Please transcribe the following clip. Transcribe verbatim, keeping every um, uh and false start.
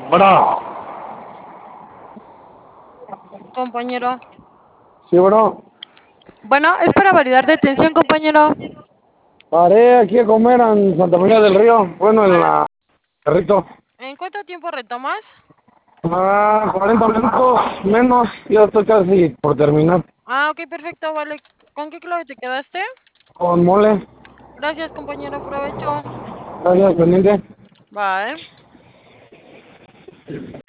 Bueno, Compañero. sí, bueno. Bueno, es para validar detención, compañero. Paré aquí a comer en Santa María del Río. Bueno, en Vale. la Cerrito. ¿En cuánto tiempo retomas? Ah, cuarenta minutos menos. Ya estoy casi por terminar. Ah, ok, perfecto, vale. ¿Con qué clave te quedaste? Con mole. Gracias, compañero, provecho. Gracias, pendiente. Bye.